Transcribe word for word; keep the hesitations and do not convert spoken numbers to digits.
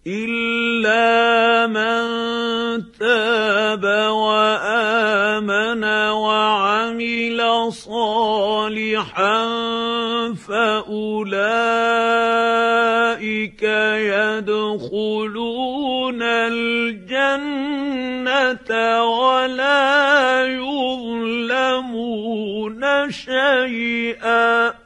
إلا من تاب وآمن وعمل صالحا فأولئك يدخلون الجنة ولا يظلمون شيئا.